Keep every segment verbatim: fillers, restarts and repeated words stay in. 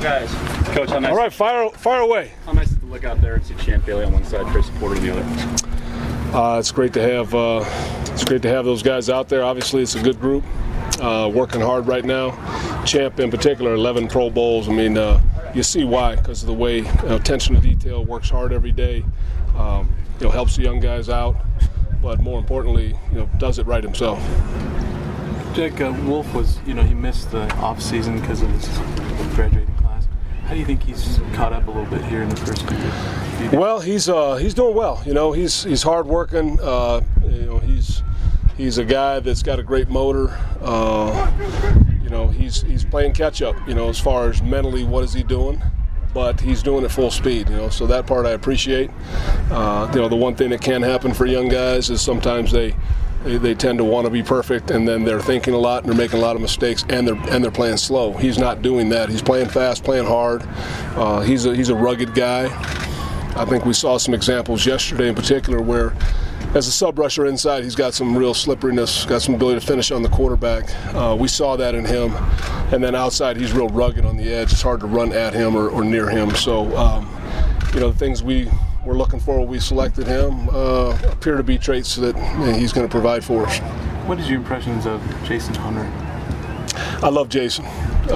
guys. Coach, how nice. All right, fire, fire away. How nice is it to look out there and see Champ Bailey on one side, Tracy Porter on the other? Uh, it's great to have. Uh, it's great to have those guys out there. Obviously, it's a good group, uh, working hard right now. Champ, in particular, eleven Pro Bowls. I mean, uh, you see why, because of the way you know, attention to detail, works hard every day. Um, you know, helps the young guys out, but more importantly, you know, does it right himself. Jake, uh, Wolf was, you know, he missed the off season because of his graduating class. How do you think he's caught up a little bit here in the first few years? Well, he's uh, he's doing well. You know, he's he's hard working. Uh, you know, he's he's a guy that's got a great motor. Uh, you know, he's he's playing catch up. You know, as far as mentally, what is he doing? But he's doing it full speed. You know, so that part I appreciate. Uh, you know, the one thing that can happen for young guys is sometimes they. They, they tend to want to be perfect, and then they're thinking a lot and they're making a lot of mistakes, and they're and they're playing slow. He's not doing that. He's playing fast, playing hard. Uh, he's a he's a rugged guy. I think we saw some examples yesterday in particular where, as a sub rusher inside, he's got some real slipperiness, got some ability to finish on the quarterback. Uh, we saw that in him, and then outside he's real rugged on the edge. It's hard to run at him or, or near him. So, um, you know, the things we. We're looking for when we selected him uh, appear to be traits that you know, he's going to provide for us. What is your impressions of Jason Hunter? I love Jason.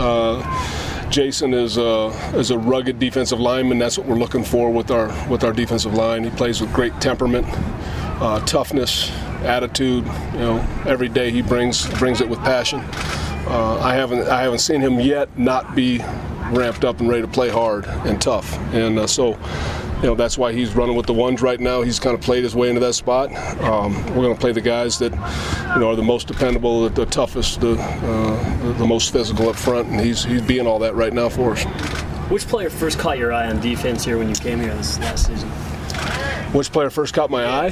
Uh, Jason is a, is a rugged defensive lineman. That's what we're looking for with our with our defensive line. He plays with great temperament, uh, toughness, attitude. You know, every day he brings brings it with passion. Uh, I haven't I haven't seen him yet not be ramped up and ready to play hard and tough. And uh, so. You know, that's why he's running with the ones right now. He's kind of played his way into that spot. Um, we're going to play the guys that, you know, are the most dependable, the, the toughest, the, uh, the the most physical up front, and he's he's being all that right now for us. Which player first caught your eye on defense here when you came here this last season? Which player first caught my eye?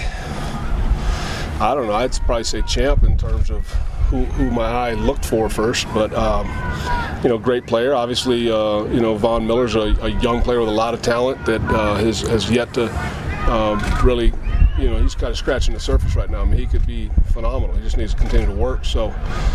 I don't know. I'd probably say Champ in terms of who, who my eye looked for first, but. Um, You know, great player. Obviously, uh, you know, Von Miller's a, a young player with a lot of talent that uh, has has yet to um, really, you know, he's kind of scratching the surface right now. I mean, he could be phenomenal. He just needs to continue to work. So,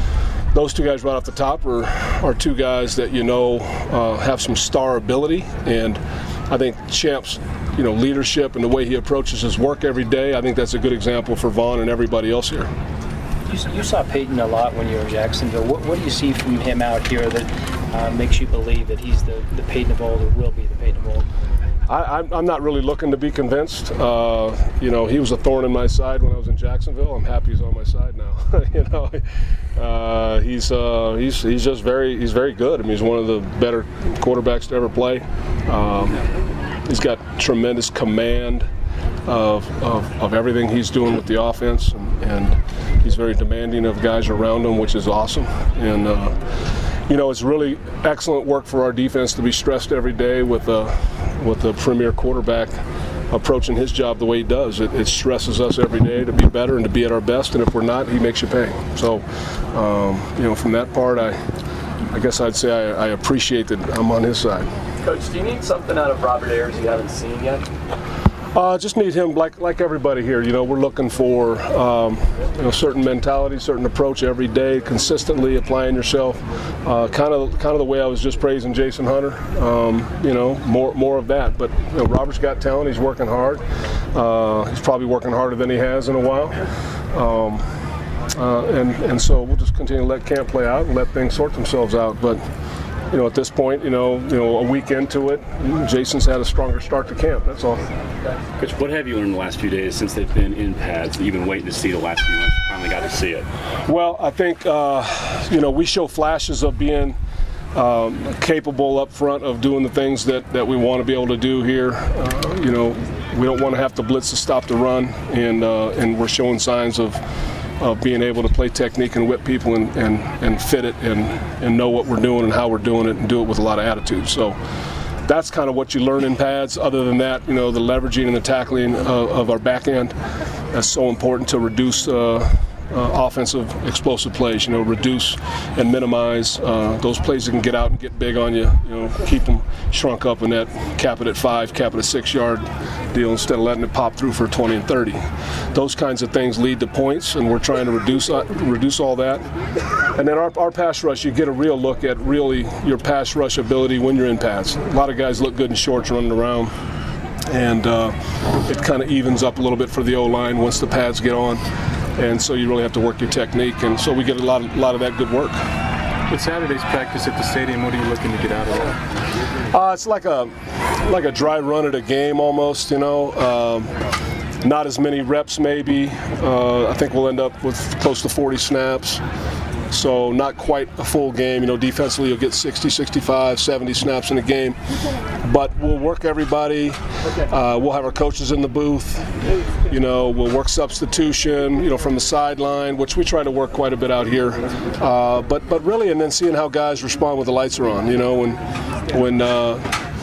those two guys right off the top are are two guys that you know uh, have some star ability, and I think Champ's, you know, leadership and the way he approaches his work every day. I think that's a good example for Von and everybody else here. You, you saw Peyton a lot when you were in Jacksonville. What, what do you see from him out here that uh, makes you believe that he's the, the Peyton of old, or will be the Peyton of old? I, I'm not really looking to be convinced. Uh, you know, he was a thorn in my side when I was in Jacksonville. I'm happy he's on my side now. you know, uh, he's uh, he's he's just very he's very good. I mean, he's one of the better quarterbacks to ever play. Um, he's got tremendous command of, of of everything he's doing with the offense, and, and he's very demanding of guys around him, which is awesome. And uh, you know, it's really excellent work for our defense to be stressed every day with a with a premier quarterback approaching his job the way he does. It, it stresses us every day to be better and to be at our best, and if we're not, he makes you pay. So, um, you know, from that part, I I guess I'd say I, I appreciate that I'm on his side. Coach, do you need something out of Robert Ayers you haven't seen yet? Uh, just need him, like like everybody here. You know, we're looking for um, you know, certain mentality, certain approach every day, consistently applying yourself. Uh, kind of kind of the way I was just praising Jason Hunter. Um, you know, more more of that. But you know, Robert's got talent. He's working hard. Uh, he's probably working harder than he has in a while. Um, uh, and and so we'll just continue to let camp play out and let things sort themselves out. But. You know, at this point, you know, you know, a week into it, Jason's had a stronger start to camp. That's all. Coach, what have you learned in the last few days since they've been in pads that you've been waiting to see the last few months? You finally got to see it. Well, I think, uh, you know, we show flashes of being um, capable up front of doing the things that, that we want to be able to do here. Uh, you know, we don't want to have to blitz to stop the run, and uh, and we're showing signs of. of being able to play technique and whip people and, and, and fit it and, and know what we're doing and how we're doing it and do it with a lot of attitude. So that's kind of what you learn in pads. Other than that, you know, the leveraging and the tackling of, of our back end, that's so important to reduce uh, uh, offensive explosive plays. You know, reduce and minimize uh, those plays that can get out and get big on you. You know, keep them shrunk up in that cap it at five, cap it at six yard deal instead of letting it pop through for twenty and thirty. Those kinds of things lead to points, and we're trying to reduce uh, reduce all that. And then our, our pass rush, you get a real look at really your pass rush ability when you're in pads. A lot of guys look good in shorts running around, and uh, it kind of evens up a little bit for the O-line once the pads get on. And so you really have to work your technique, and so we get a lot of, lot of that good work. With Saturday's practice at the stadium, what are you looking to get out of that? Uh, it's like a like a dry run at a game almost, you know. Um, not as many reps maybe. Uh, I think we'll end up with close to forty snaps. So not quite a full game. You know, defensively you'll get sixty, sixty-five, seventy snaps in a game. But we'll work everybody. Uh, we'll have our coaches in the booth. You know, we'll work substitution, you know, from the sideline, which we try to work quite a bit out here. Uh, but but really, and then seeing how guys respond when the lights are on. You know, when when uh,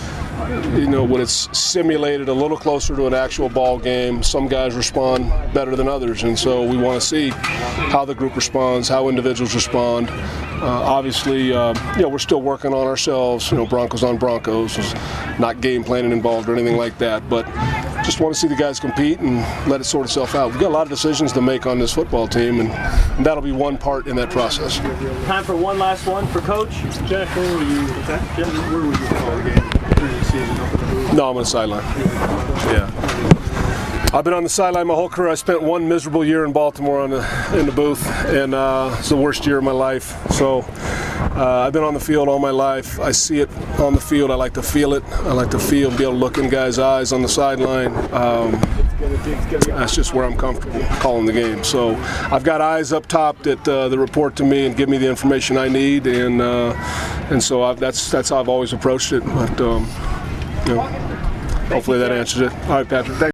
you know, when it's simulated a little closer to an actual ball game, some guys respond better than others, and so we want to see how the group responds, how individuals respond. Uh, obviously, uh, you know, we're still working on ourselves. You know, Broncos on Broncos, there's not game planning involved or anything like that, but just want to see the guys compete and let it sort itself out. We've got a lot of decisions to make on this football team, and, and that'll be one part in that process. Time for one last one for Coach. Jeff, where were you? Jeff, where were you for the game? No, I'm on the sideline. Yeah. I've been on the sideline my whole career. I spent one miserable year in Baltimore on the, in the booth, and uh, it's the worst year of my life. So uh, I've been on the field all my life. I see it on the field. I like to feel it. I like to feel, be able to look in guys' eyes on the sideline. Um, that's just where I'm comfortable calling the game. So I've got eyes up top that, uh, that report to me and give me the information I need, and uh, and so I've, that's that's how I've always approached it. But um, you know, hopefully that answers it. All right, Patrick. Thanks.